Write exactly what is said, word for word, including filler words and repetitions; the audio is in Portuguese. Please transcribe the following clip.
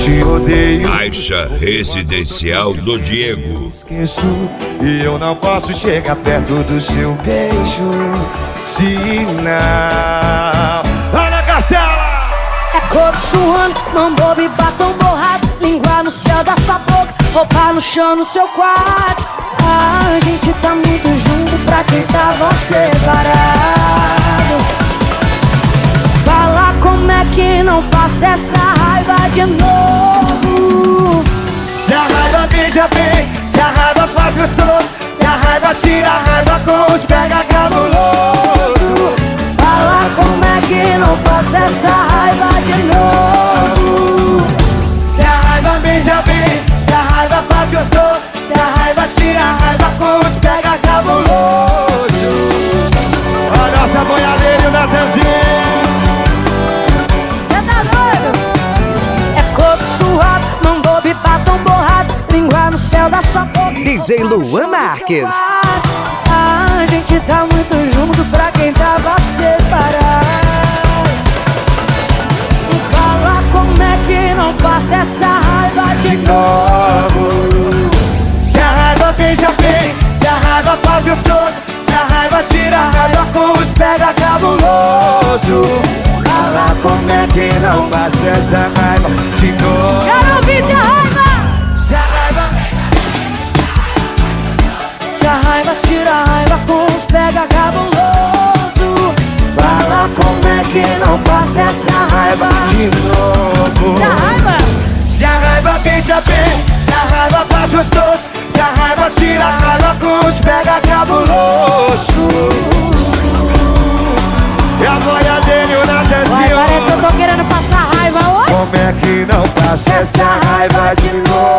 te odeio. Caixa Residencial do Diego. Esqueço e eu não posso chegar perto do seu beijo. Se não... Olha a Castela! É corpo suando, mão boba e batom borrado, língua no céu da sua boca, roupa no chão no seu quarto. A gente tá muito junto pra quem tava separado. Fala como é que não passa essa raiva de novo. Se a raiva beija bem, se a raiva faz gostoso, se a raiva tira a raiva com os pega cabuloso. Fala como é que não passa essa raiva de novo. Se a raiva beija bem, se a raiva faz gostoso, se a raiva tira a raiva com os pega cabuloso. A nossa boiadeira e o Natanzinho. Cê tá doido? É corpo suado, mão boba e batom borrado, língua no céu da sua boca, D J Luan Marques. A gente tá muito junto pra quem tava separado. Fala como é que não passa essa raiva de novo. Se a raiva beija bem, se a raiva faz gostoso, se a raiva tira a raiva com os pega cabuloso. Fala como é que não passa essa raiva de novo. Quero ouvir se a raiva. Se a raiva, Se a raiva tira a raiva com os pega cabuloso. fala como é que não passa essa raiva de novo. Se a raiva. Se a raiva beija bem, se a raiva faz gostoso, se a raiva tira a raiva com os pega cabuloso. E a boia dele, o Vai, Natanzinho. parece que eu tô querendo passar raiva hoje. Como é que não passa essa raiva de novo?